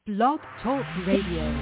Blog Talk Radio.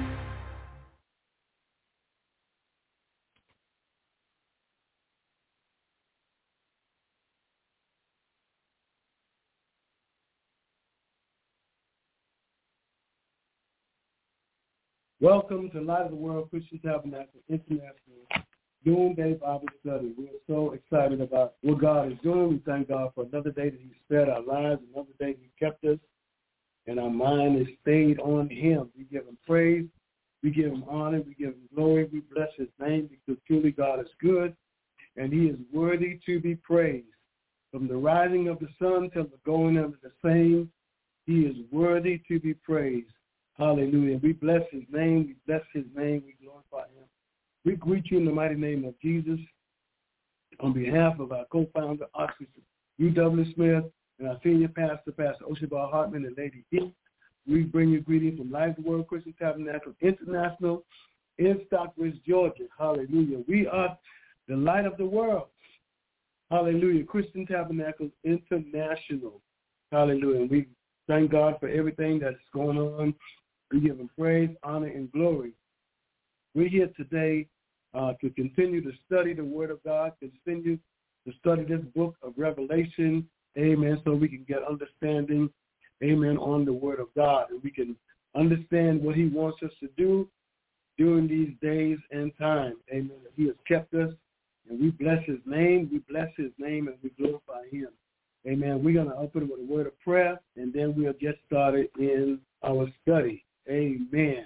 Welcome to Light of the World Christian Tabernacle International Noonday Bible Study. We are so excited about what God is doing. We thank God for another day that He spared our lives, another day He kept us, and our mind is stayed on Him. We give Him praise, we give Him honor, we give Him glory, we bless His name because truly God is good, and He is worthy to be praised. From the rising of the sun till the going of the same, He is worthy to be praised. Hallelujah. We bless His name. We bless His name. We glorify Him. We greet you in the mighty name of Jesus on behalf of our co-founder, Archbishop U.W. Smith, and our senior pastor, Pastor Oshabar Hartman and Lady D. We bring you greetings from Life of the World Christian Tabernacle International in Stockbridge, Georgia. Hallelujah. We are the light of the world. Hallelujah. Christian Tabernacle International. Hallelujah. And we thank God for everything that's going on. We give Him praise, honor, and glory. We're here today to continue to study the Word of God, continue to study this book of Revelation, amen, so we can get understanding, amen, on the Word of God, and we can understand what He wants us to do during these days and times, amen. He has kept us, and we bless His name, and we glorify Him. Amen. We're going to open with a word of prayer, and then we'll get started in our study. Amen.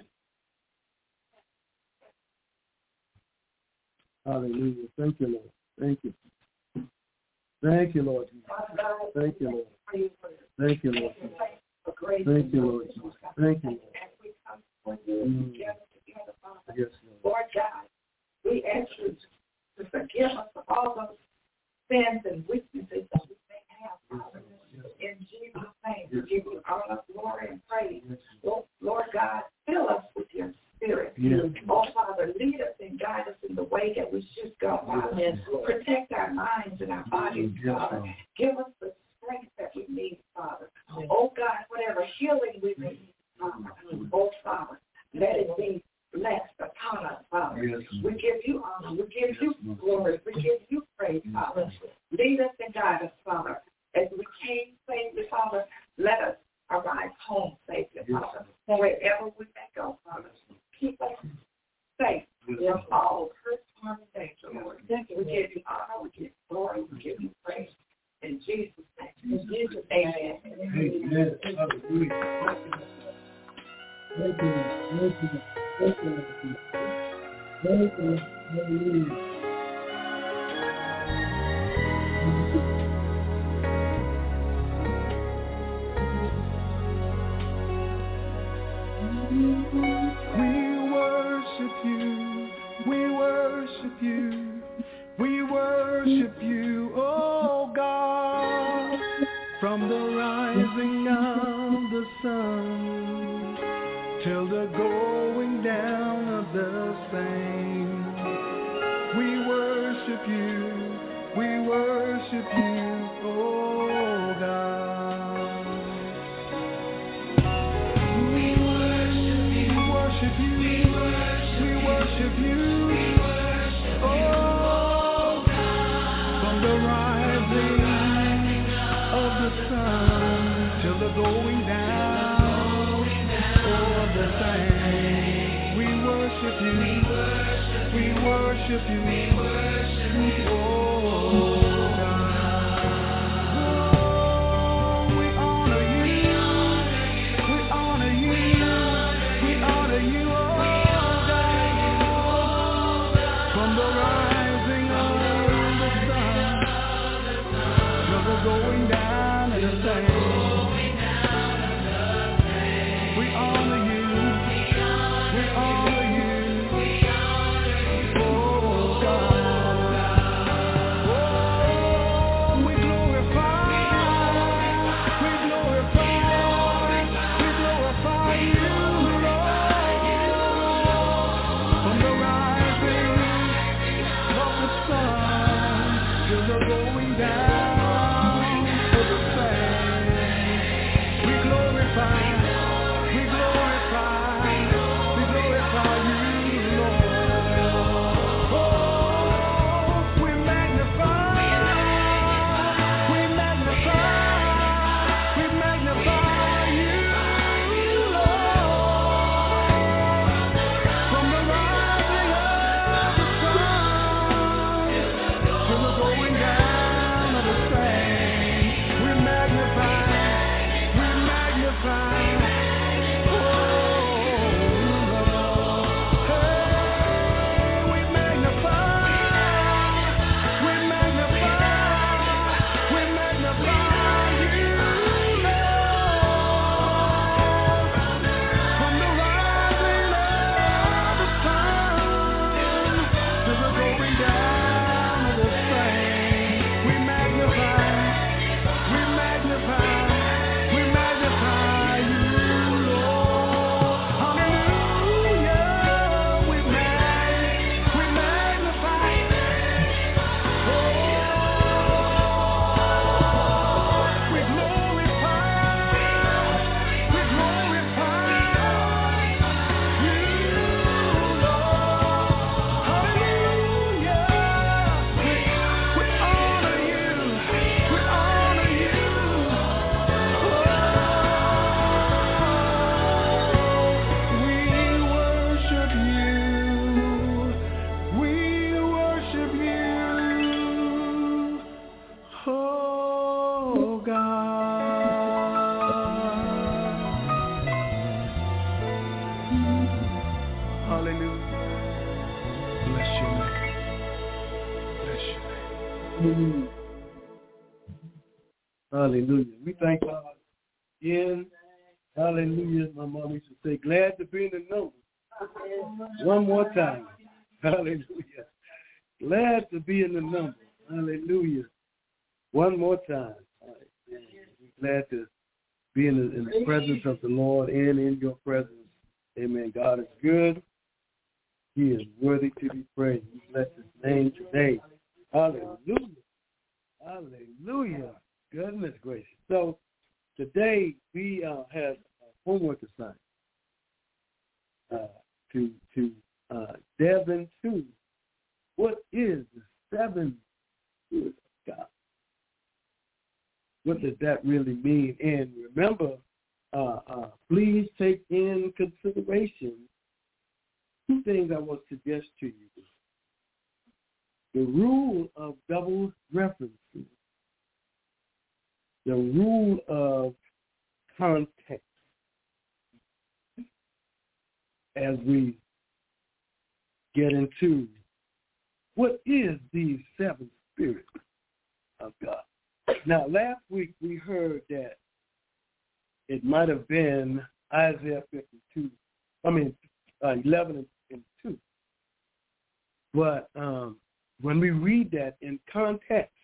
Hallelujah. Thank you, Lord. Thank you. Thank you, Lord. Thank you, Lord. Thank you, Lord. Thank you, Lord. Thank you, Lord. Yes, Lord. Lord God, we ask you to forgive us of all those sins and weaknesses that we may have, Father. In Jesus' name, we give you all the glory and praise. Lord God, fill us with your Spirit. Oh, Father, lead us and guide us in the way that we should go, Father. Protect our minds and our bodies, Father. Give us the strength that we need, Father. Oh, God, whatever healing we need, Father. Oh, Father, let it be blessed upon us, Father. We give you honor. We give you glory. We give you praise, Father. Lead us and guide us, Father. As we came safely, Father, let us arrive home safely, Father. Wherever we may go, Father, keep us safe from all hurt, harm, and danger, Lord. We give you honor. We give you glory. We give you praise. In Jesus' name. In Jesus' name. Amen. Hallelujah. Thank you. Thank you. Thank you. Thank you. Hallelujah. We worship you, oh God, from the rising of the sun till the going down of the same. We worship you, oh God. We worship you. Oh, from the rising of the sun till the going down of the same. We worship you. Oh, going down in the same. We honor you. Oh God. Hallelujah. We thank God again. Hallelujah. My mom used to say, glad to be in the number. One more time. Hallelujah. Glad to be in the number. Hallelujah. One more time. We're glad to be in the presence of the Lord and in your presence. Amen. God is good. He is worthy to be praised. We bless his name today. Hallelujah. Hallelujah. Goodness gracious. So today we have homework assignment to delve into what is the seven spirits of God. What does that really mean? And remember, please take in consideration two things I want to suggest to you. The rule of double referencing, the rule of context. As we get into what is these seven spirits of God. Now, last week we heard that it might have been Isaiah 11 and 2. But when we read that in context,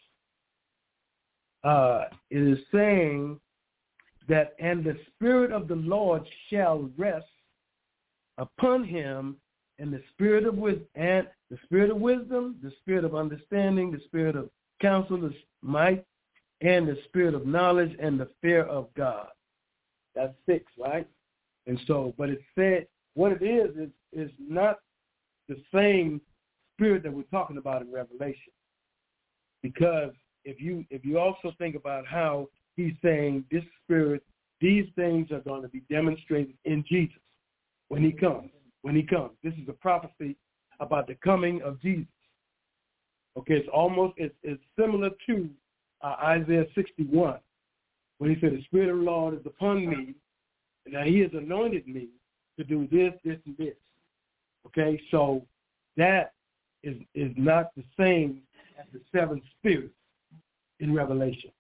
it is saying that, and the Spirit of the Lord shall rest upon him, and the spirit of wisdom, the spirit of understanding, the spirit of counsel, the might, and the spirit of knowledge, and the fear of God. That's 6, right? And so, but it said what it is not the same spirit that we're talking about in Revelation, because if you also think about how he's saying this spirit, these things are going to be demonstrated in Jesus. When he comes. This is a prophecy about the coming of Jesus. Okay, it's similar to Isaiah 61, when he said, the Spirit of the Lord is upon me, and now he has anointed me to do this, this, and this. Okay, so that is not the same as the seven spirits in Revelation.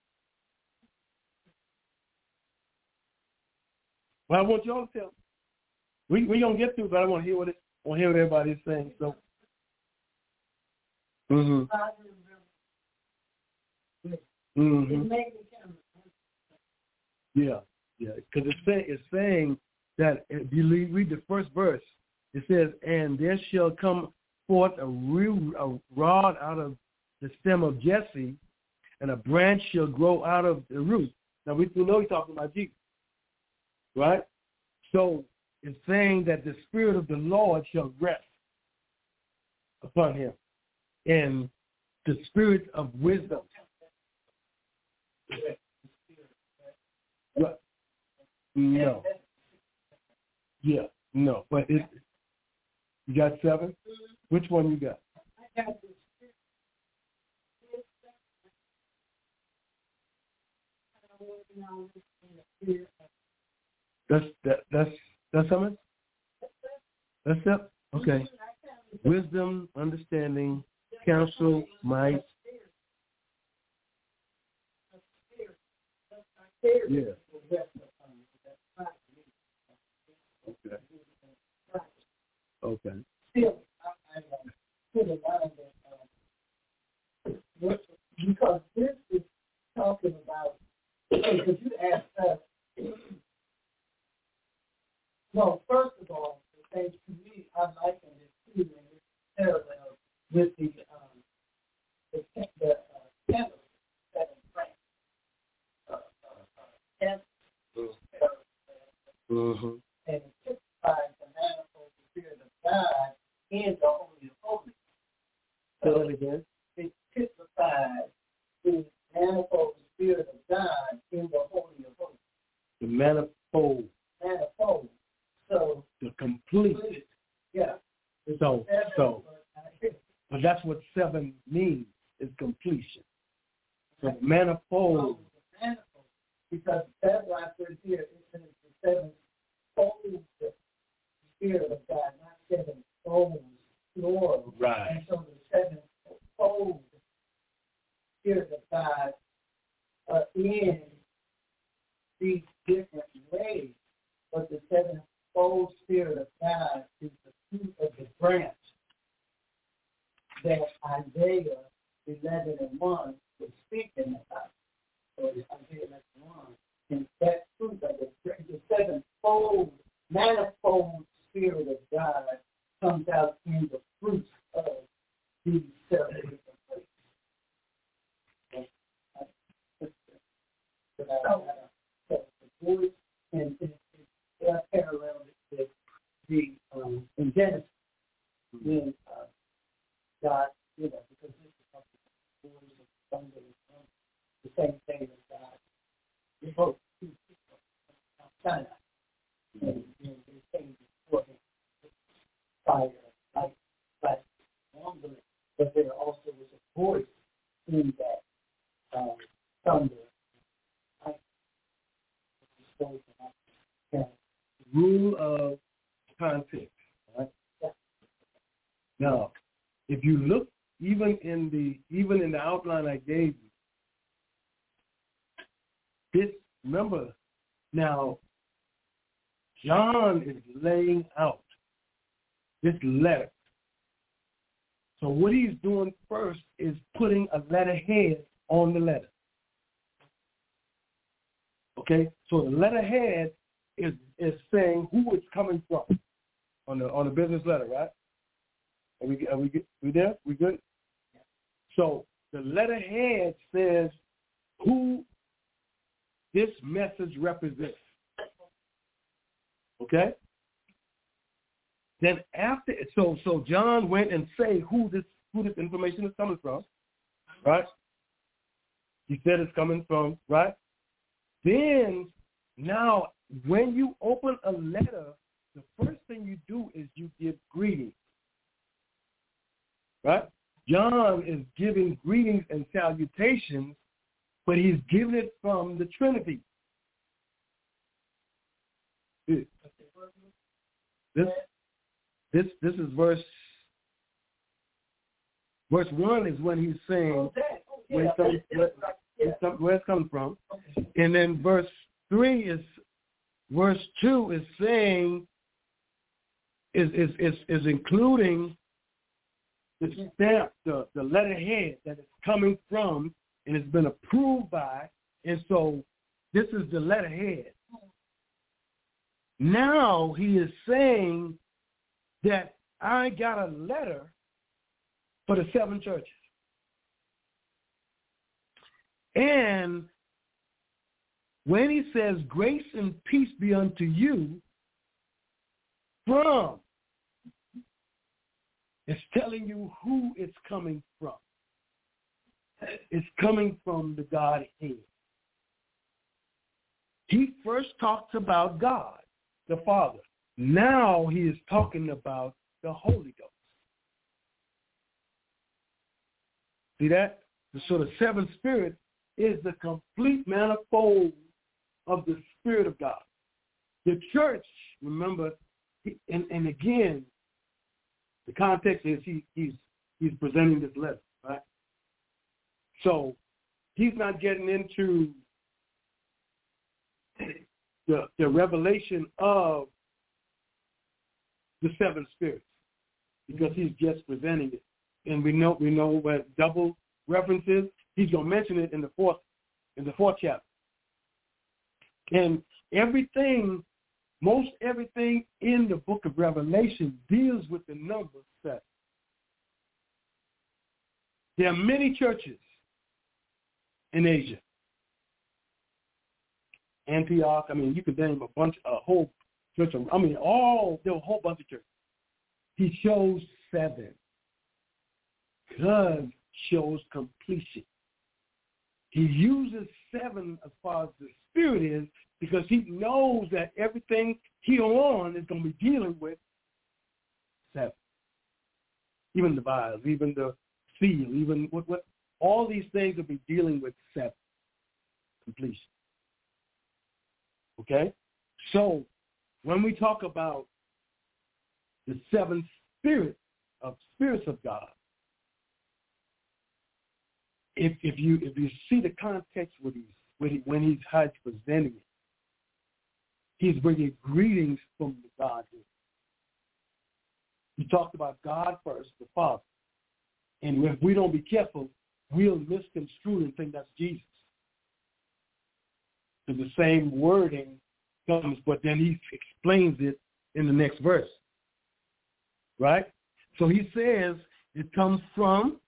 Well, I want you all to tell me. We're going to get through, but I want to hear what everybody's saying. So, Yeah, because it's saying that if you read the first verse, it says, and there shall come forth a rod out of the stem of Jesse, and a branch shall grow out of the root. Now, we know he's talking about Jesus, right? So, it's saying that the Spirit of the Lord shall rest upon him, and the spirit of wisdom. What? No. Yeah, no. But you got 7? Which one you got? That's how much? That's it? Okay. Wisdom, understanding, counsel, might. Yeah. Okay. Because this is talking about, because you asked us, well, first of all, to me, I liken it to parallel with the candle that in France. And it typifies the manifold Spirit of God in the Holy of Holies. So again, it typifies the manifold Spirit of God in the Holy of Holies. The manifold. So the complete. Yeah. So but that's what 7 means, is completion. So manifold. Because that's why I said here, it says the 7 folds the Spirit of God, not 7 folds. Plural. Right. And so the 7 folds sevenfold Spirit of God is the fruit of the branch that Isaiah 11:1 was speaking about. So Isaiah 11:1, and that fruit of the sevenfold, manifold Spirit of God comes out in the fruits of these 7 different places. The voice and parallel with the in Genesis when God, because this is something the voice of thunder and the same thing as God. They both two people on Sinai. And they came before him. Fire, light, wandering, but there also was a voice in that thunder. Rule of context. Right? Yeah. Now, if you look even in the outline I gave you, remember now John is laying out this letter. So what he's doing first is putting a letterhead on the letter. Okay, so the letterhead is saying who it's coming from on the business letter, right? Are we there? We good? So the letterhead says who this message represents. Okay. Then after, so John went and say who this information is coming from, right? He said it's coming from, right? Then now, when you open a letter, the first thing you do is you give greetings, right? John is giving greetings and salutations, but he's giving it from the Trinity. This is verse 1 is when he's saying where it's coming from. And then verse 2 is saying is including the stamp, the letterhead that it's coming from and it's been approved by, and so this is the letterhead. Now he is saying that I got a letter for the 7 churches. And when he says grace and peace be unto you from, it's telling you who it's coming from. It's coming from the Godhead. He first talks about God, the Father. Now he is talking about the Holy Ghost. See that? So the 7th Spirit is the complete manifold of the Spirit of God. The church, remember, and again, the context is he's presenting this letter, right? So he's not getting into the revelation of the 7 spirits because he's just presenting it. And we know what double reference is. He's going to mention it in the fourth chapter. And most everything in the book of Revelation deals with the number 7. There are many churches in Asia. Antioch, you could name a whole church. There were a whole bunch of churches. He shows 7 because shows completion. He uses 7 as far as the Spirit is because he knows that everything here on is going to be dealing with 7. Even the vials, even the seal, even what all these things will be dealing with 7. Completion. Okay? So when we talk about the 7 spirits of God, if you see the context when he's presenting it, He's bringing greetings from the Godhead. He talked about God first, the Father. And if we don't be careful, we'll misconstrue and think that's Jesus. So the same wording comes, but then he explains it in the next verse. Right? So he says it comes from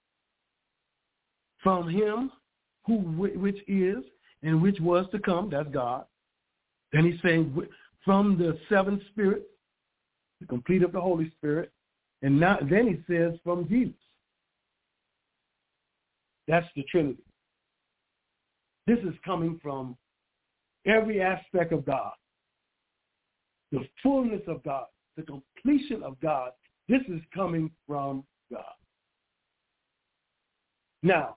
him which is and which was to come, that's God. Then he's saying from the seven spirits, the complete of the Holy Spirit, and then he says from Jesus. That's the Trinity. This is coming from every aspect of God, the fullness of God, the completion of God. This is coming from God. Now,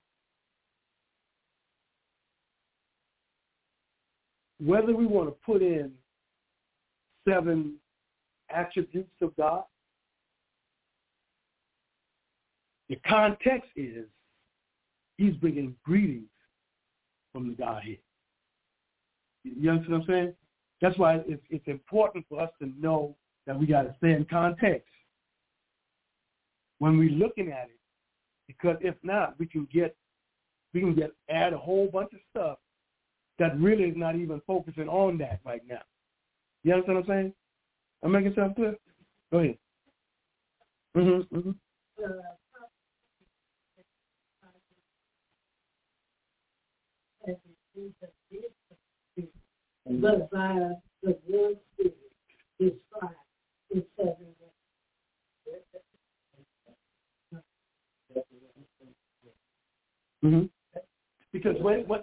whether we want to put in 7 attributes of God, the context is he's bringing greetings from the Godhead. You understand what I'm saying? That's why it's important for us to know that we got to stay in context when we're looking at it, because if not, we can add a whole bunch of stuff that really is not even focusing on that right now. You understand what I'm saying? I'm making something clear? Go ahead. But by the one Spirit is five in 7 days. Because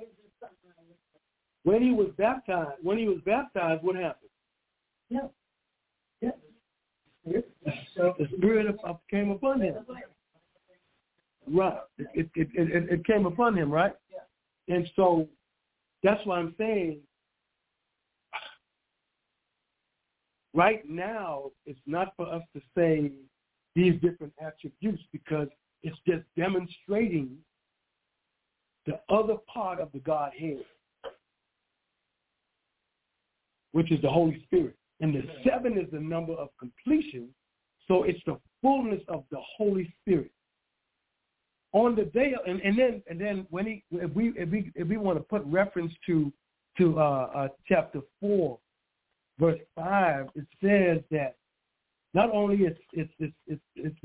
when he was baptized, what happened? The Spirit came upon him. Right. It came upon him, right? And so that's why I'm saying right now it's not for us to say these different attributes, because it's just demonstrating the other part of the Godhead, which is the Holy Spirit. And the 7 is the number of completion, so it's the fullness of the Holy Spirit. On the day, and then when if we want to put reference to chapter 4, verse 5, it says that not only it's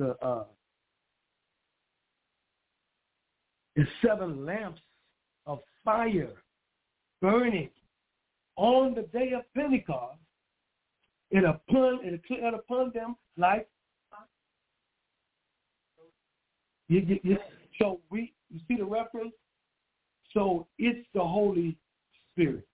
7 lamps of fire burning on the day of Pentecost, it cleared upon them like. So you see the reference? So it's the Holy Spirit.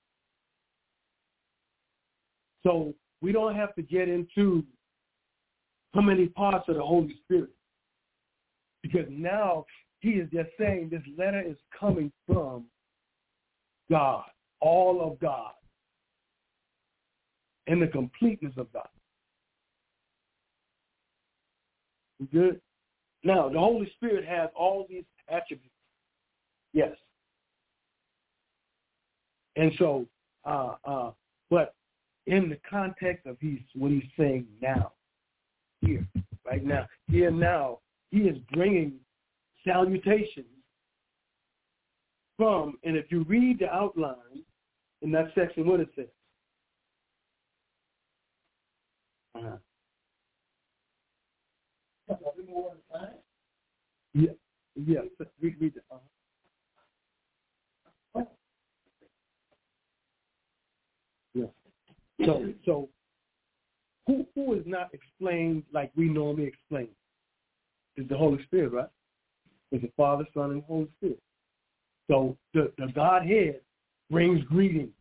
So we don't have to get into how many parts of the Holy Spirit, because now he is just saying this letter is coming from God, all of God, and the completeness of God. We good? Now, the Holy Spirit has all these attributes. Yes. And so, but in the context of what he's saying now, here, right now, here now, he is bringing salutations from, and if you read the outline in that section, what it says. Yeah. Read it. Yeah. So who is not explained like we normally explain? Is the Holy Spirit, right? It's the Father, Son, and Holy Spirit. So the Godhead brings greetings.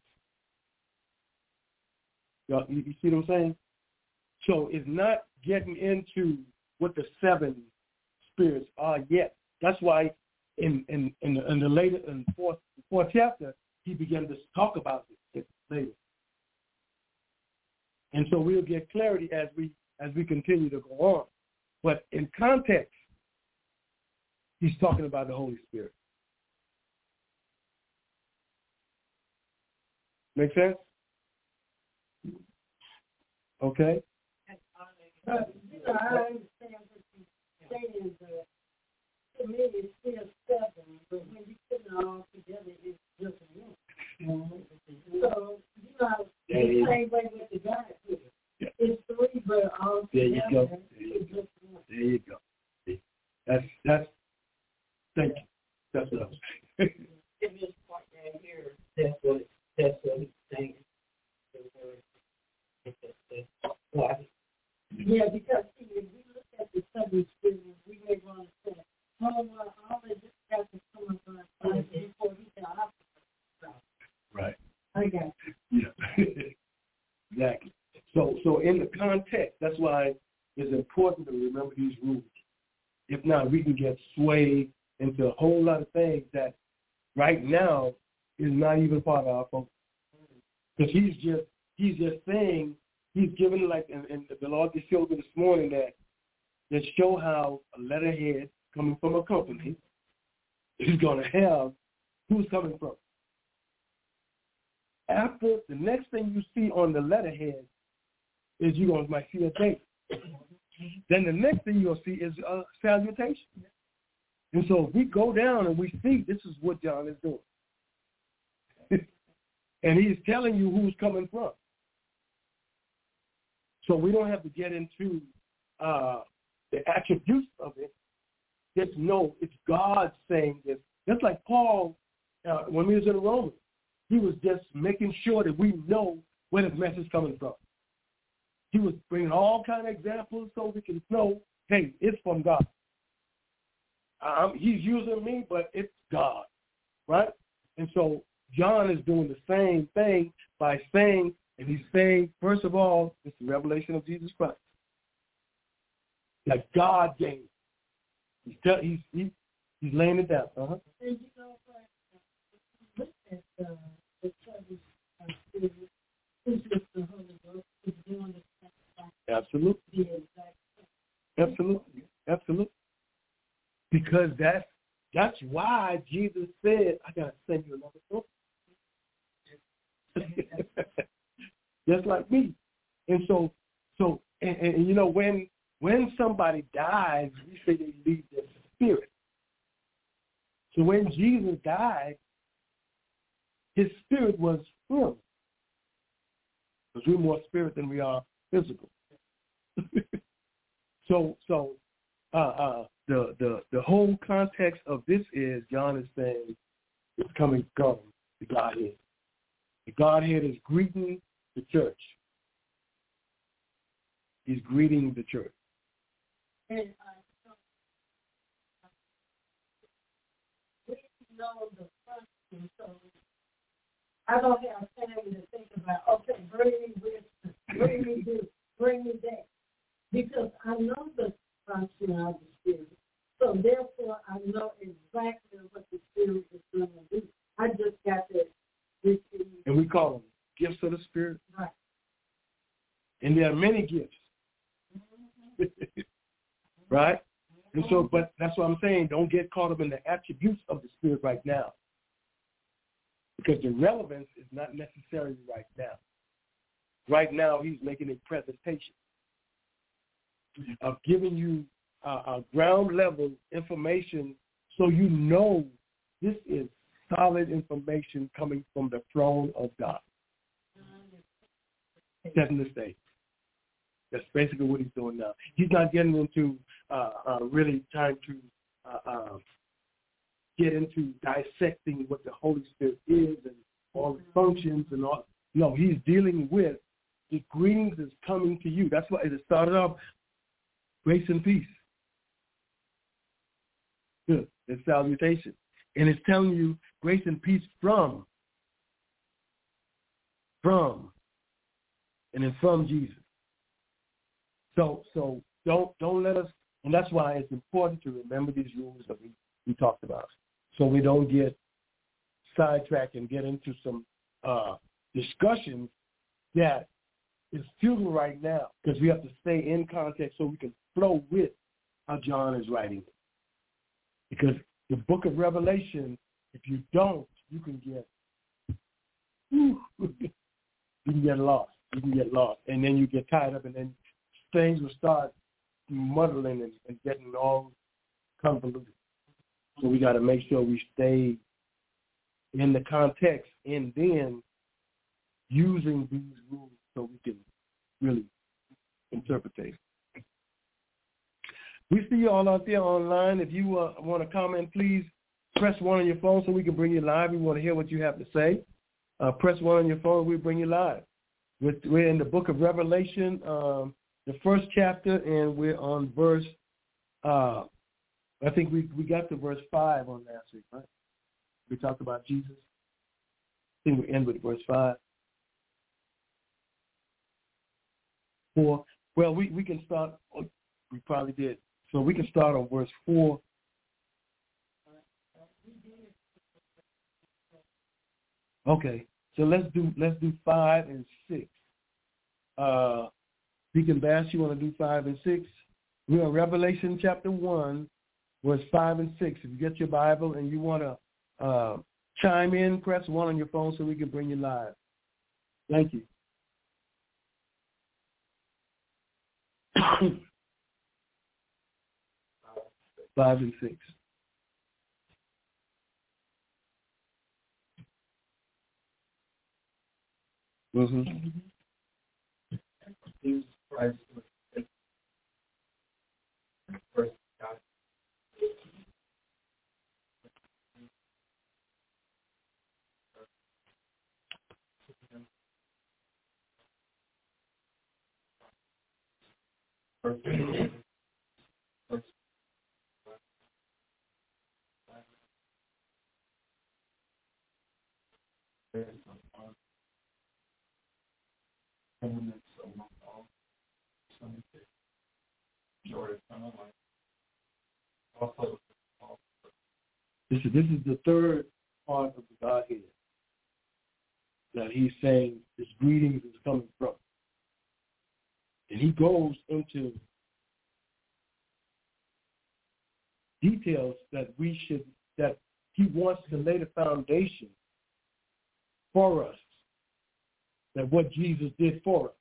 You see what I'm saying? So it's not getting into what the 7 spirits are yet. That's why in the later, in the fourth chapter, he began to talk about it later. And so we'll get clarity as we continue to go on. But in context, he's talking about the Holy Spirit. Make sense? Okay? I understand what you're saying, but to me it's still 7, but when you put it all together, it's just 1. So, the same way with the God, it's 3, but all there you go. together, it's just 1. There you go. That's thank you. That's what I was saying. In this part right here, that's what he's saying. Yeah, because see, if we look at the Sunday Spirit, we may want to say, oh, well, all of this has to come from us before he can offer. Right. I got you. Yeah. Exactly. So in the context, that's why it's important to remember these rules. If not, we can get swayed into a whole lot of things that right now is not even part of our focus. Because he's just saying, he's given like, and the Lord just showed me this morning that show how a letterhead coming from a company is going to have who's coming from. After the next thing you see on the letterhead is might see a date. Then the next thing you're going to see is a salutation. And so if we go down and we see this is what John is doing. And he's telling you who's coming from. So we don't have to get into the attributes of it. Just know it's God saying this. Just like Paul, when he was in Romans, he was just making sure that we know where his message is coming from. He was bringing all kind of examples so we can know, hey, it's from God. He's using me, but it's God, right? And so John is doing the same thing by saying, and he's saying, first of all, it's the revelation of Jesus Christ that God gave. He's laying it down. And you know what? Look at the Sunday Spirit. It's just the Holy Ghost. It's doing the same thing. Absolutely. The exact same. Absolutely. Because that's why Jesus said, I got to send you another book. Just like me. And so you know, when somebody dies, we say they leave their spirit. So when Jesus died, his spirit was filled. Because we're more spirit than we are physical. So the whole context of this is John is saying it's coming from the Godhead. The Godhead is greeting the church. He's greeting the church. And we know the function, so I don't have time to think about, okay, bring me this, bring me this, bring me that. Because I know the function of the Spirit. So therefore, I know exactly what the Spirit is going to do. I just got to receive. And we call them gifts of the Spirit. Right. And there are many gifts. Right? And so, but that's what I'm saying. Don't get caught up in the attributes of the Spirit right now. Because the relevance is not necessarily right now. Right now, he's making a presentation of giving you a ground level information so you know this is solid information coming from the throne of God. Setting the stage. That's basically what he's doing now. He's not getting into really trying to get into dissecting what the Holy Spirit is and all its functions and all. No, he's dealing with the greetings is coming to you. That's why it started off grace and peace. Good. It's salutation. And it's telling you grace and peace from, and then from Jesus. So don't let us, and that's why it's important to remember these rules that we talked about, so we don't get sidetracked and get into some discussions that is futile right now, because we have to stay in context so we can flow with how John is writing it. Because the book of Revelation, if you don't, you can get lost. you can get lost. And then you get tied up, and then things will start muddling and getting all convoluted. So we got to make sure we stay in the context and then using these rules so we can really interpret it. We see you all out there online. If you want to comment, please press 1 on your phone so we can bring you live. We want to hear what you have to say. Press 1 on your phone, we'll bring you live. We're in the book of Revelation, the first chapter, and we're on verse, I think we got to verse 5 on last week, right? We talked about Jesus. I think we end with verse 5. 4. Well, we can start, we probably did. So we can start on verse 4. Okay, so let's do 5 and 6. Deacon Bass, you want to do 5 and 6? We're in Revelation chapter 1, verse 5 and 6. If you get your Bible and you want to chime in, press 1 on your phone so we can bring you live. Thank you. 5 and 6. Mm-hmm. Jesus Christ was first God. This is the third part of the Godhead that he's saying his greetings is coming from. And he goes into details that he wants to lay the foundation for us, that what Jesus did for us.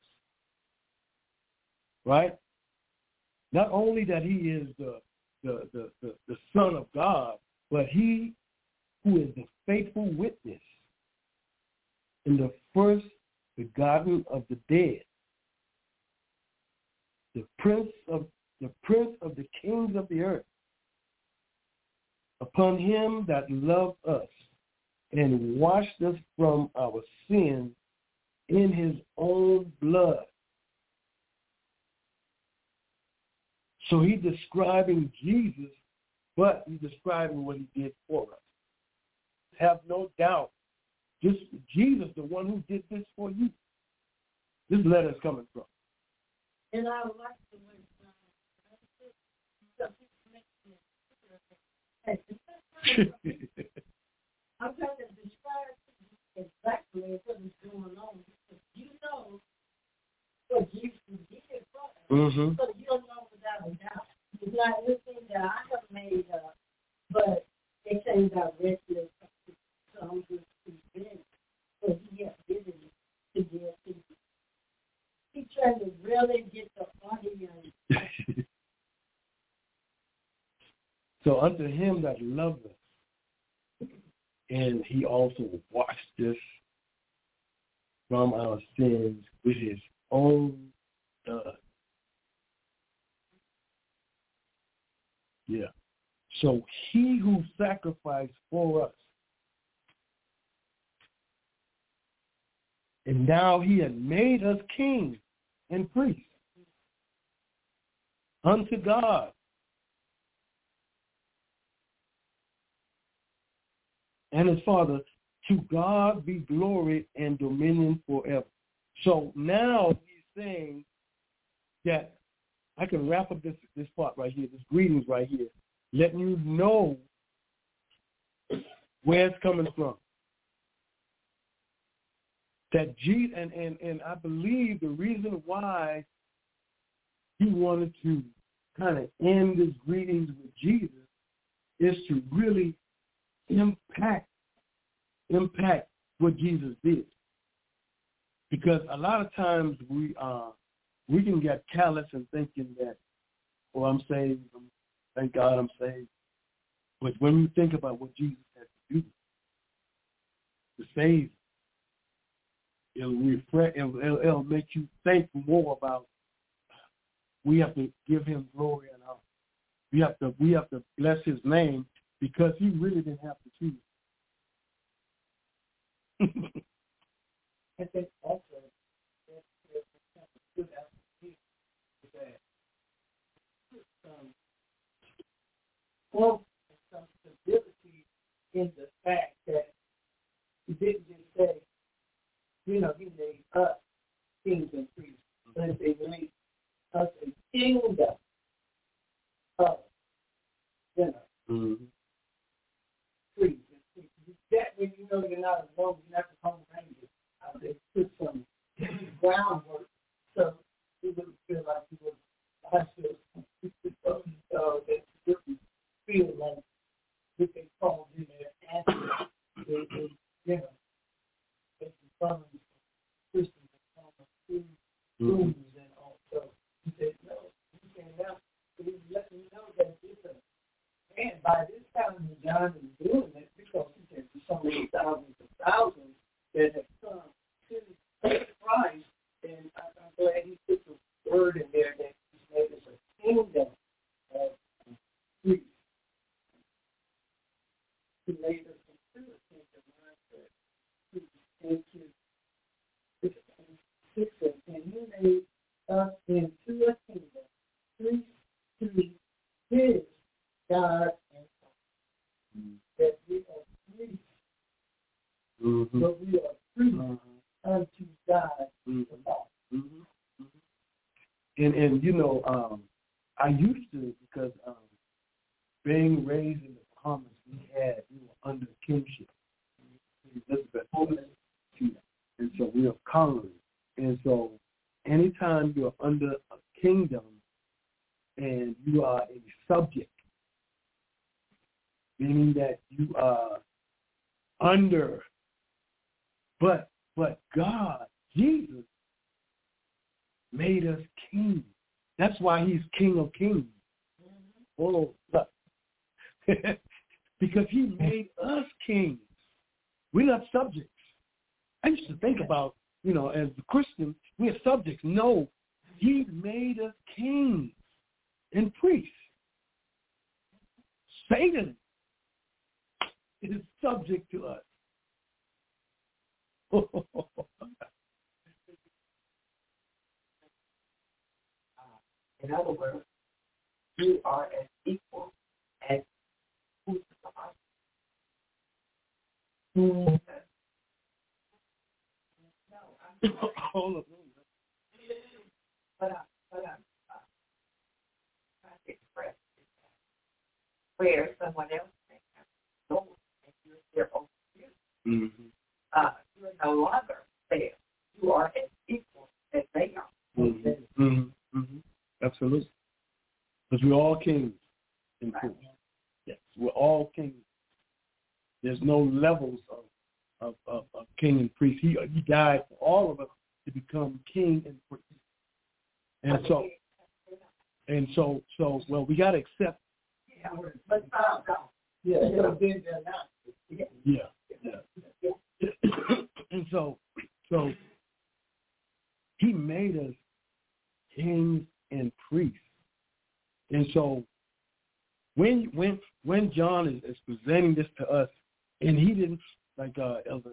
Right? Not only that he is the Son of God, but he who is the faithful witness in the first begotten of the dead, the prince of the kings of the earth, upon him that loved us and washed us from our sins in his own blood. So he's describing Jesus, but he's describing what he did for us. Have no doubt. Just Jesus, the one who did this for you. This letter's coming from. And I would like to I'm trying to describe exactly what is going on. Because you know what Jesus did for us. Mm-hmm. So you don't know without a doubt. It's not anything that I have made up, but it came directly from his event. So he has given it to their people. He's trying to really get the audience. So unto him that loved us, and he also washed us from our sins with his own blood. Yeah. So he who sacrificed for us, and now he had made us kings and priests unto God. And his Father, to God be glory and dominion forever. So now he's saying that I can wrap up this part right here, this greetings right here, letting you know where it's coming from. That Jesus, and I believe the reason why he wanted to kind of end his greetings with Jesus is to really impact what Jesus did. Because a lot of times we can get callous and thinking that, well, I'm saved, thank God I'm saved. But when you think about what Jesus had to do to save, it'll make you think more about. We have to give him glory and honor. We have to bless his name because he really didn't have to choose. I think also that stood out to me that some stability in the fact that he didn't just say, he made us kings and priests, but they made us a kingdom of priests. That when you know you're not alone, you're not the home ranger. They put some groundwork so you wouldn't feel like you were isolated. So that you wouldn't feel like if they called in their answer, they found Christians and rooms and all. So he said, no, you can't help. So he's letting you know that it's a man. By this time, John is doing it because he said there's so many thousands that have come to Christ. And I'm glad he put the word in there that he's made us a kingdom of priests. He made us into a kingdom and he made us into a kingdom, priests to his God and Father. That we are priests, but we are priests unto God the Father. And I used to, because being raised in the Bahamas, we were under kingship. Elizabeth, and so we are colonies. And so anytime you're under a kingdom and you are a subject, meaning that you are under, but God, Jesus, made us kings. That's why he's King of Kings. Oh, because he made us kings. We're not subjects. I used to think about, as a Christian, we're subjects. No, he made us kings and priests. Satan is subject to us. In other words, you are as equal as who's the Father. Hold up. But I'm trying to express where someone else may have goals and you're there over you. You're no longer there. You are as equal as they are. Absolutely. Because we're all kings in priests. Yes, we're all kings. There's no levels of king and priest. He died for all of us to become king and priest. And so, well, we got to accept. Yeah. And so he made us kings and priests. And so when John is presenting this to us, and he didn't, like Elder,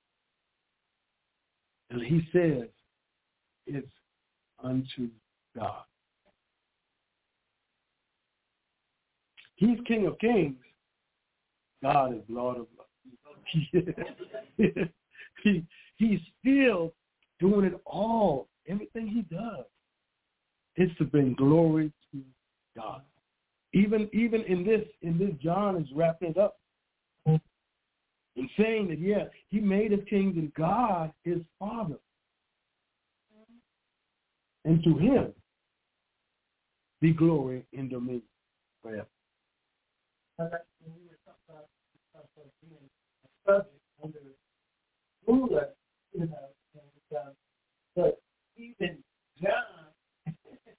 and he says, it's unto God. He's King of Kings. God is Lord of Lords. He's still doing it all. Everything he does, it's to bring glory to God. Even in this, John is wrapping it up and saying that, he made us kings and God is Father. And to him be glory and dominion forever. When we were talking about being a subject under ruler, But even John,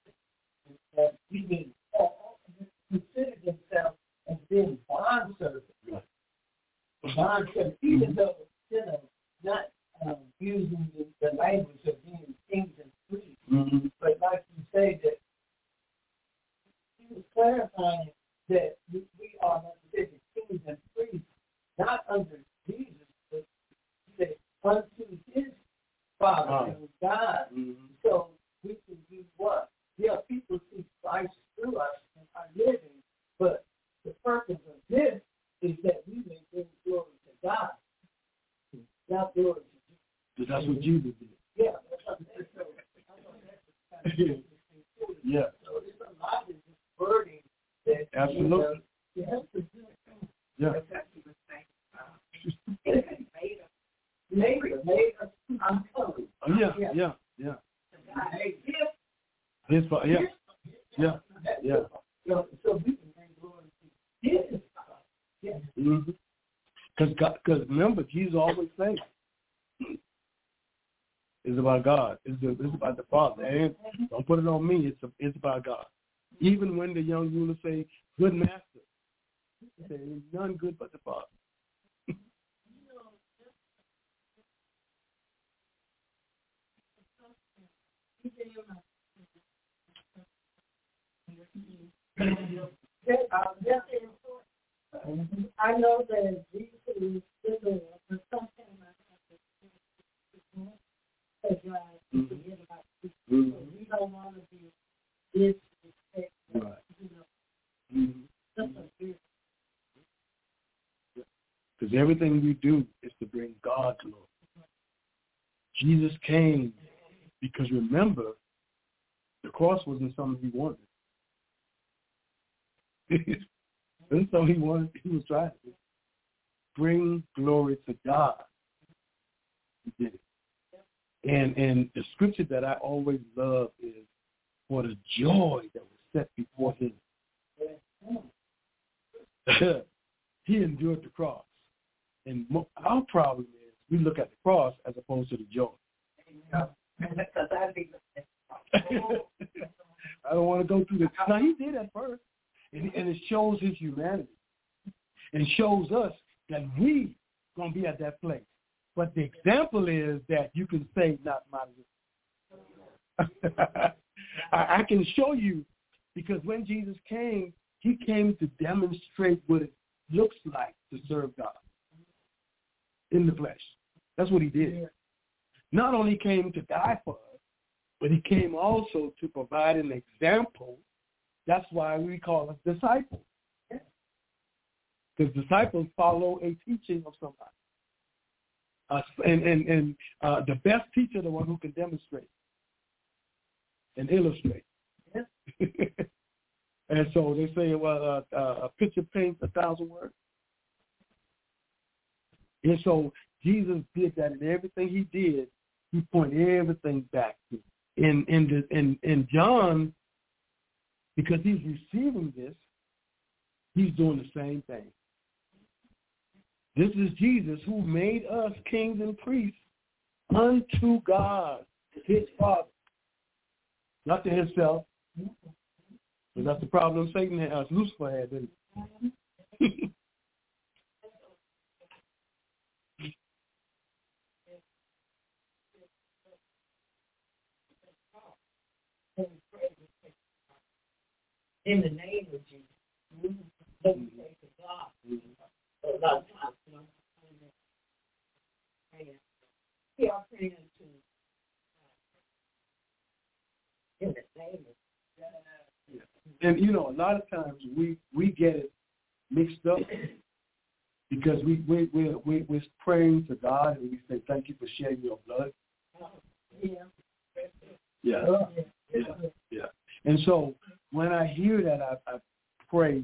even Paul, considered himself as being bondservant. Bondservant, even though, not using the language of being kings and priests, but like you say, that he was clarifying that we are not the kings and priests, not under Jesus, but unto his Father and God. So we can do what? Yeah, people see Christ through us and are living, but the purpose of this is that we may bring glory to God, not glory to Jesus. That's what Jesus did. Yeah. Yeah. So there's a lot of this wording that absolutely. You have to do. Yeah. Made us uncovered. Yeah. His Father, yeah. So we can bring glory to his Father. Yeah. Because remember, Jesus always says, it's about God. It's about the Father. And don't put it on me. It's about God. Even when the young ruler say, good master, he said, there's none good but the Father. I know that Jesus is still, but sometimes I have to forget about people. We don't want to be disrespectful. Because everything we do is to bring God glory. Jesus came because, remember, the cross wasn't something he wanted. That's something he wanted. He was trying to bring glory to God. He did it. And the scripture that I always love is, for the joy that was set before him, he endured the cross. And our problem is we look at the cross as opposed to the joy. I don't want to go through this. Now, he did at first, and it shows his humanity. And shows us that we going to be at that place. But the example is that you can say, not my will. I can show you, because when Jesus came, he came to demonstrate what it looks like to serve God in the flesh. That's what he did. Not only came to die for us, but he came also to provide an example. That's why we call us disciples. Because disciples follow a teaching of somebody. And the best teacher, the one who can demonstrate and illustrate. And so they say, well, a picture paints 1,000 words. And so Jesus did that, and everything he did, he pointed everything back to. In John, because he's receiving this, he's doing the same thing. This is Jesus who made us kings and priests unto God, his Father, not to himself. Because that's the problem Satan has, Lucifer had, didn't he? In the name of Jesus, let me say to God. A lot of times, we are praying to in the name of Jesus. And a lot of times we get it mixed up because we're praying to God and we say, thank you for shedding your blood. Yeah. And so when I hear that, I pray,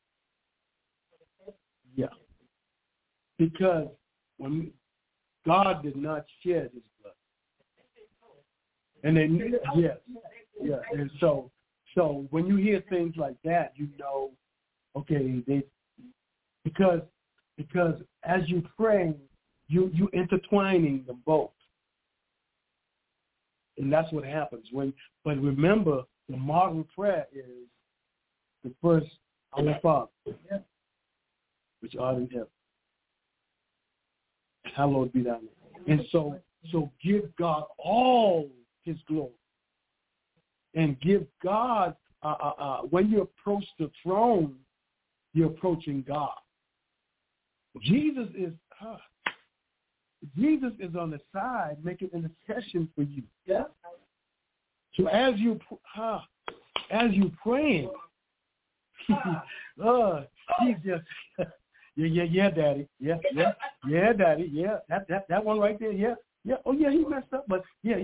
because when God did not shed his blood, and and so when you hear things like that, okay, because as you pray, you intertwining them both. And that's what happens. But remember, the model prayer is the first, Our Father, which art in heaven. Hallowed be thy name. And so give God all his glory. And give God, when you approach the throne, you're approaching God. Jesus is on the side making intercession for you. Yeah. So as you praying, he's just yeah, daddy, yeah, daddy, yeah, that one right there, yeah. Oh yeah, he messed up, but yeah.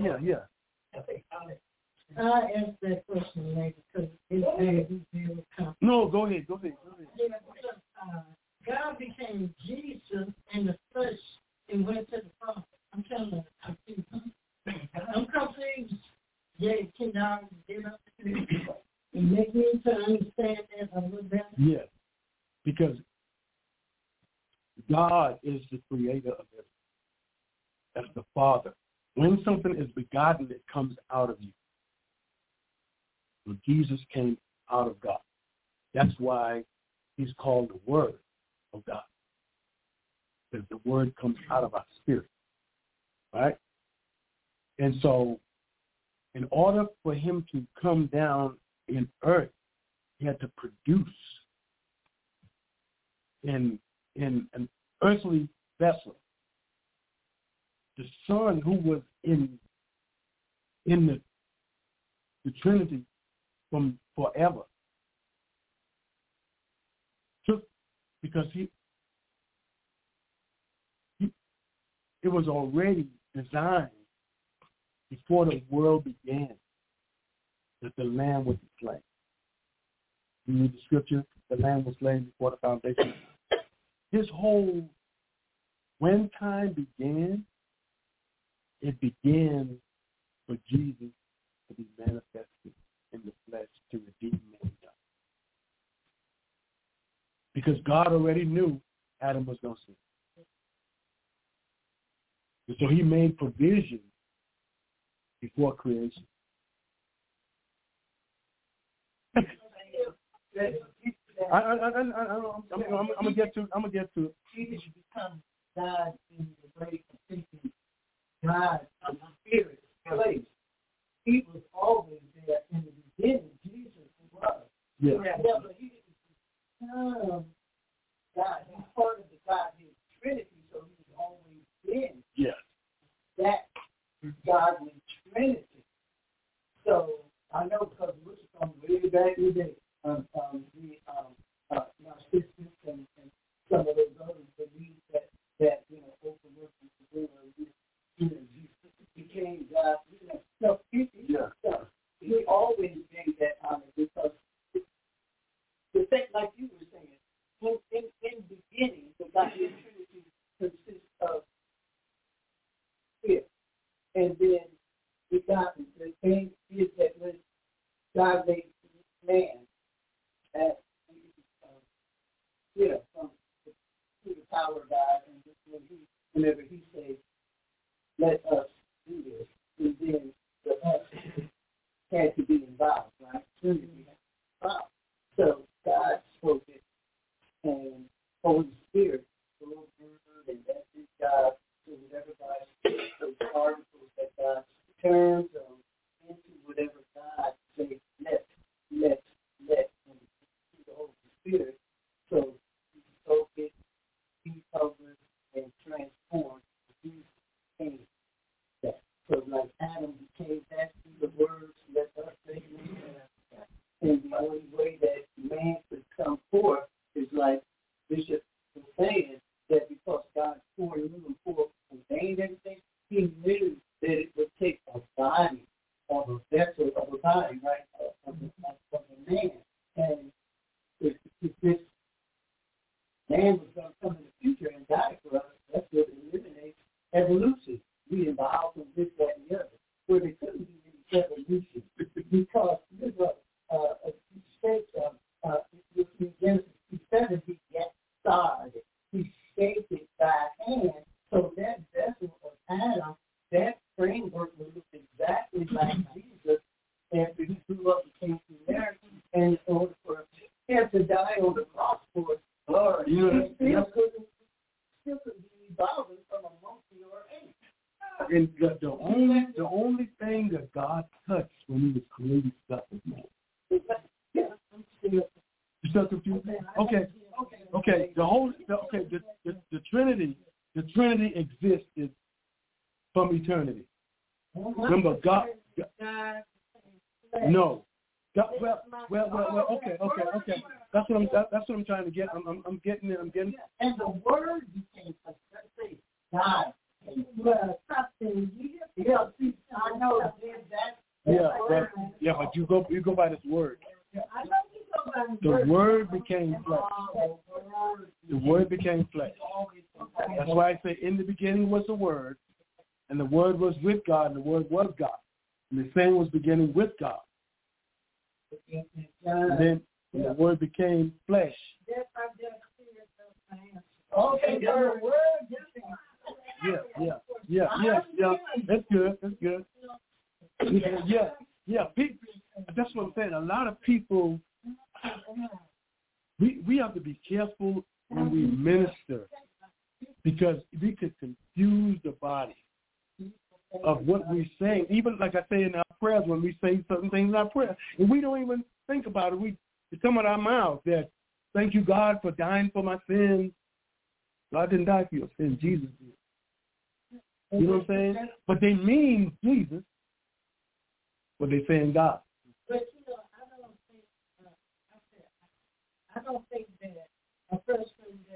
I asked that question later because it's very complicated. No, go ahead. Yeah, because God became Jesus in the flesh and went to the Father. I'm telling you, I'm confused. Yeah, can y'all get up and make me to understand that a little better? Yeah, because God is the creator of everything. That's the Father. When something is begotten, it comes out of you. So Jesus came out of God. That's why he's called the Word of God. Because the Word comes out of our spirit. Right? And so in order for him to come down in earth, he had to produce in an earthly vessel. The Son who was in the Trinity from forever took, because it was already designed before the world began that the Lamb would be slain. You read the scripture, the Lamb was slain before the foundation. When time began, it began for Jesus to be manifested in the flesh to redeem mankind. Because God already knew Adam was going to sin. And so he made provision before creation. I'm gonna get to it. Jesus becomes God in the way of thinking God of the spirit place. He was always there in the beginning. Jesus was. Yeah. But he didn't become God. He's part of the Godhead Trinity, so he's always been. Yes. That godly Trinity. So I know because we're from way back in the day, Narcissus and some of those others believe that overworking the Jesus became God. He always gave that honor because the thing, like you were saying, in the beginning, the Godhead Trinity consists of spirit. And then the thing is that when God made man, from the power of God, and whenever he says, let us do this, and then the us had to be involved, right? So God spoke it, and Holy Spirit spoke it, and that's his job. So whatever God, those articles that God turns into whatever God says, let, and the Holy Spirit. So he spoke it, he covered, and transformed. He became that. So like Adam became that through the words, let us say, and the only way that man could come forth is like Bishop was saying, that because God ordained everything, he knew that it would take a body of a vessel of a body, right, of a man. And if this man was going to come in the future and die for us, that's what eliminates evolution. We evolved from this, that, and the other, where there couldn't be any evolution because there's a state in Genesis 2:7, he gets started. He shaped it by hand, so that vessel of Adam, that framework will look exactly what became there, and in order for him to die on the cross for us, Lord, it still couldn't be evolving from a monkey or an And the only thing that God touched when He was creating stuff was man. You still confused? Okay. The Trinity existed from eternity. Remember, God. No. God, well. Okay. That's what I'm trying to get. I'm getting it. And the Word became God. Well, something. I know that. Yeah, but you go by this word. The Word became flesh. The Word became flesh. That's why I say in the beginning was the Word, and the Word was with God, and the Word was God. And the same was beginning with God. And then when the Word became flesh. Okay, the Word. Yeah. That's good. Yeah. That's what I'm saying. A lot of people, we have to be careful when we minister, because we could confuse the body of what we're saying. Even like I say in our prayers, when we say certain things in our prayer, and we don't even think about it. It come out our mouth that, thank you, God, for dying for my sins. God didn't die for your sins. Jesus did. You know what I'm saying? But they mean Jesus, but they saying God. But I don't think that a person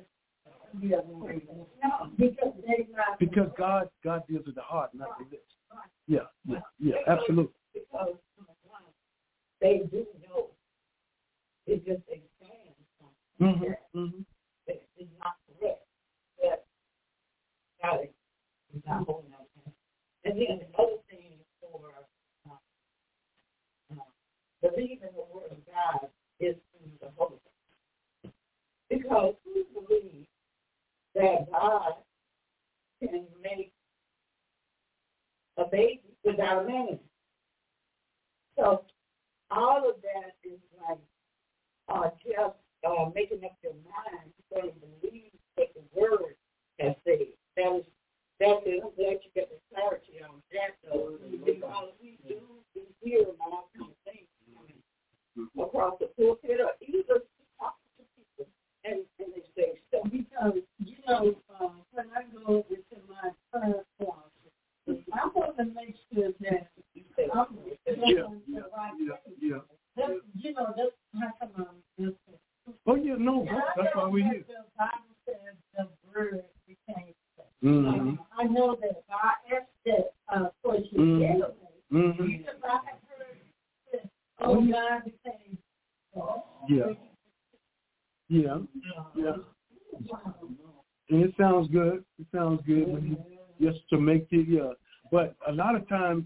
because God deals with the heart, not the lips. Yeah, absolutely. Because they do know. It just expands. It's not correct. That God is not holding out. And then another thing for believing the Word of God is through the Holy Ghost. Because who believes that God can make a baby without a man? So all of that is like just making up your mind to believe what the Word has said. That's it. I'm glad you get the clarity on that, though, because we hear about these things across the pulpit, or either talk to people, and they say stuff. Because, when I go into my prayer closet, I want to make sure that I'm doing the right thing. That's how come I'm Oh, yeah, no, that's why we're here. The Bible says the Word became flesh. I know that I asked that question yesterday. Because I have heard that, God became Yeah. And it sounds good. When you just to make it, But a lot of times,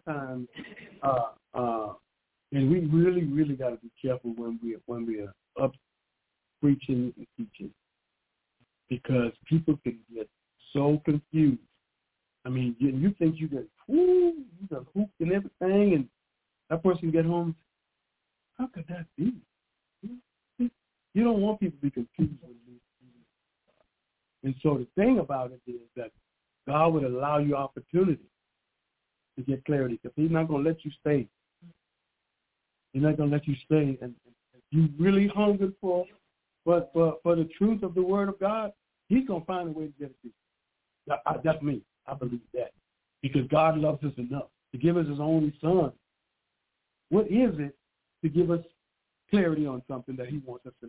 and we really got to be careful when we are up preaching and teaching, because people can get so confused. I mean, you think you get hooped and everything, and that person get home. How could that be? You don't want people to be confused when you. And so the thing about it is that God would allow you opportunity to get clarity, because He's not going to let you stay. He's not going to let you stay, and if you really hunger for the truth of the Word of God, He's going to find a way to get it to you. That's me. I believe that, because God loves us enough to give us His only Son. What is it to give us clarity on something that He wants us to know?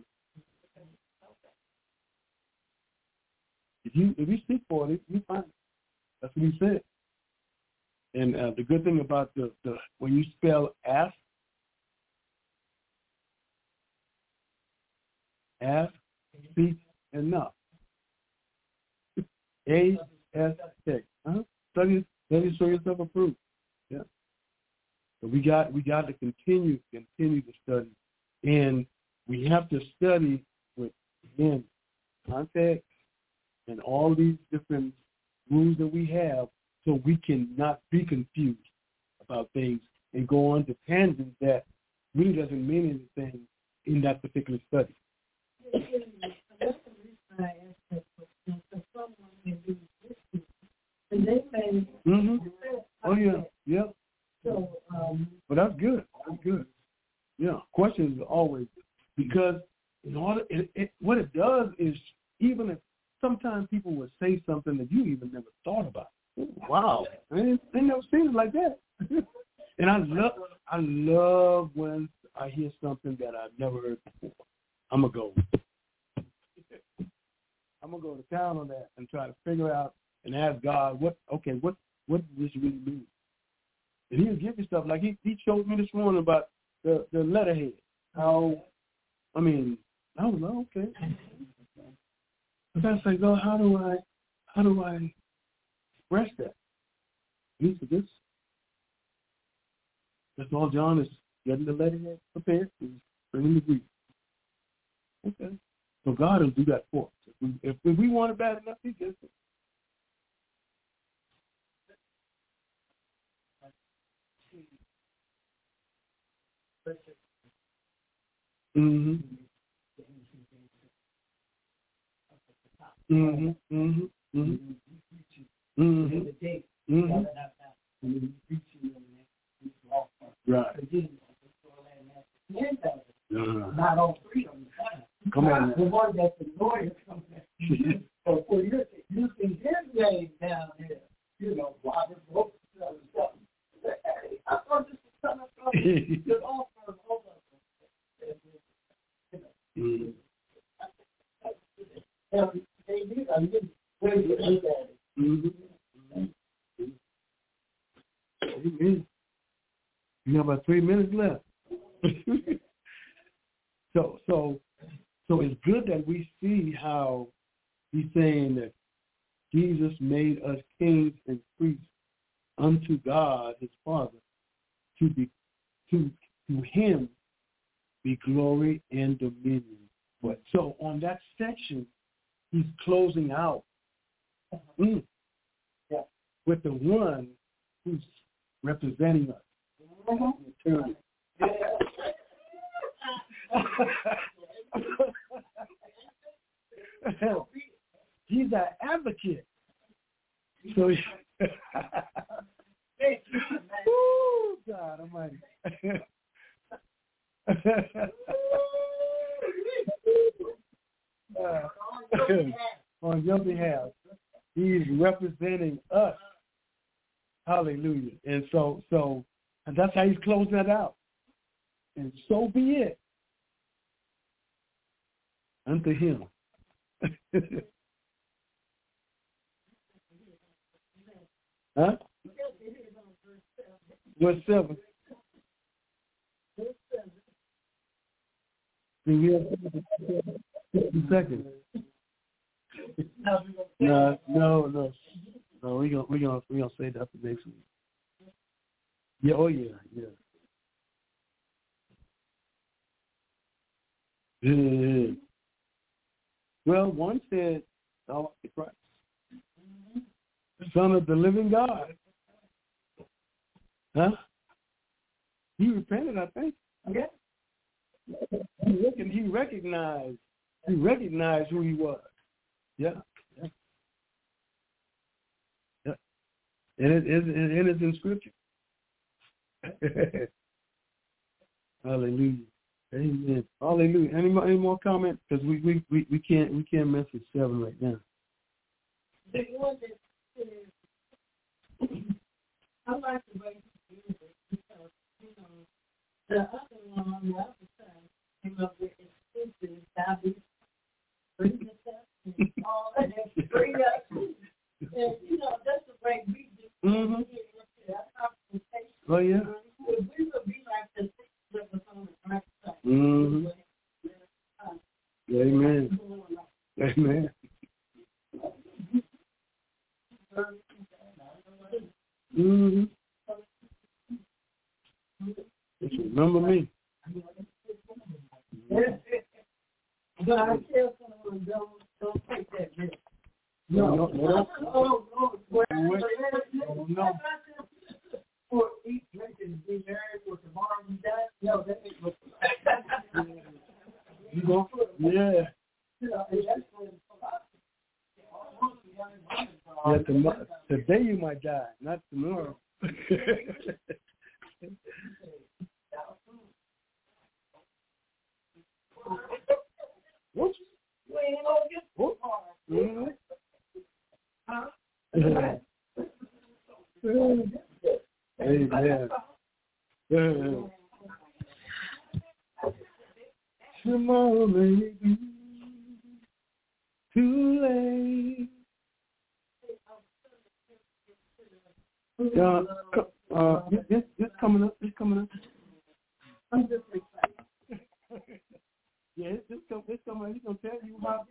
If you seek for it, you find it. That's what He said. And the good thing about the when you spell ask, seek, and knock. A-S-K. Study, show yourself approved. Yeah. So we got to continue to study, and we have to study with context and all these different rules that we have, so we can not be confused about things and go on to tangents that really doesn't mean anything in that particular study. That's the reason I asked that question, because someone may be listening, and they may. Mm-hmm. Oh yeah, yeah. So, but that's good. That's good. Yeah. Questions are always, because in order, what it does is, even if sometimes people would say something that you even never thought about. Wow, I never seen it like that. And I love when I hear something that I've never heard before. I'm gonna go to town on that and try to figure out and ask God what does this really mean? And he'll give you stuff like he showed me this morning about the letterhead. How, I don't know. Okay. But I say, God, how do I express that? He said, that's all John is getting the letterhead prepared. He's bringing the Greek. Okay. So God will do that for us. If we want it bad enough, he gets it. Mm-hmm. Mm-hmm. Mm-hmm. Mm-hmm. Mm-hmm. Right. Not all freedom. Come on. The one that's the lawyer comes in. So for you see his name down there, Robert Brooks and stuff. Hey, I thought this was something from the law firm. Hold on. Amen. You have about 3 minutes left. So it's good that we see how he's saying that Jesus made us kings and priests unto God his Father, to him be glory and dominion. But so on that section, he's closing out with the one who's representing us. He's an advocate. So, ooh, God Almighty. On your behalf, he's representing us. Hallelujah. And so, and that's how he's closing that out. And so be it unto him. Huh? Verse 7. We have 50 seconds. No. We're gonna say that for next week. Yeah. Oh yeah. Good. Well, one said, "Thou art the Christ, the Son of the living God." Huh? He repented, I think. Yeah. He recognized who he was. Yeah. And it is in Scripture. Hallelujah. Amen. Hallelujah. Any more comments? Because we can't mess with 7 right now. The one that says, I like the way you do it because, the other one on the other side came up with expensive diabetes, bring this up, and all that, and bring up, and, that's the way we do it. Oh, yeah. We would be like the things that was on the right side. Mm-hmm. Amen. Amen. Mm-hmm. Just remember me. But I tell someone, don't take that risk. No. For each drinking to be married for tomorrow we die. No, that makes You go? Yeah. Yeah, today you might die, not tomorrow. Whoops. Amen. Tomorrow may be too late. This coming up. I'm just excited. Yeah, this coming. He's gonna tell you how.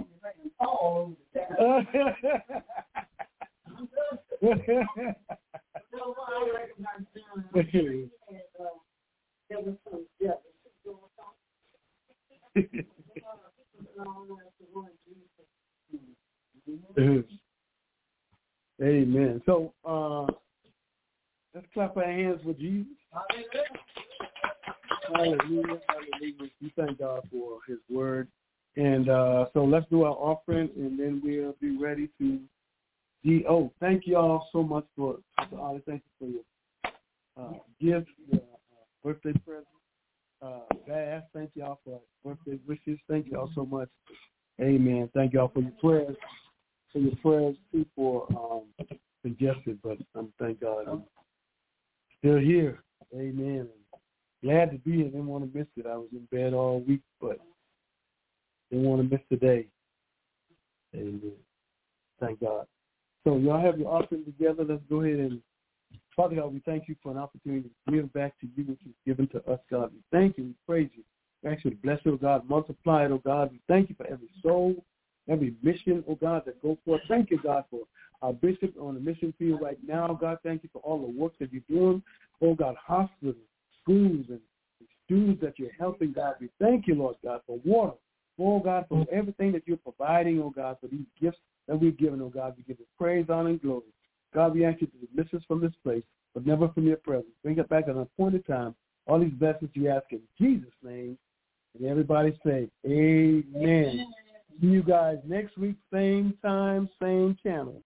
Amen. So let's clap our hands for Jesus. Hallelujah. Hallelujah. We thank God for his word. And so let's do our offering, and then we'll be ready to thank you all so much for thank you for your gift, your birthday present. Bass, thank you all for birthday wishes. Thank you all so much. Amen. Thank you all for your prayers. People suggested, but thank God I'm still here. Amen. Glad to be here. Didn't want to miss it. I was in bed all week, but didn't want to miss today. Amen. Thank God. So y'all have your offering together. Let's go ahead and, Father God, we thank you for an opportunity to give back to you what you've given to us, God. We thank you. We praise you. We ask you to bless it, oh God. Multiply it, oh God. We thank you for every soul, every mission, oh God, that goes forth. Thank you, God, for our bishop on the mission field right now. God, thank you for all the work that you're doing. Oh God, hospitals, schools, and students that you're helping, God. We thank you, Lord God, for water. Oh God, for everything that you're providing, oh God, for these gifts that we've given, oh God. We give you praise, honor, and glory. God, we ask you to dismiss us from this place, but never from your presence. Bring it back at an appointed time. All these blessings you ask in Jesus' name. And everybody say, amen. See you guys next week, same time, same channel.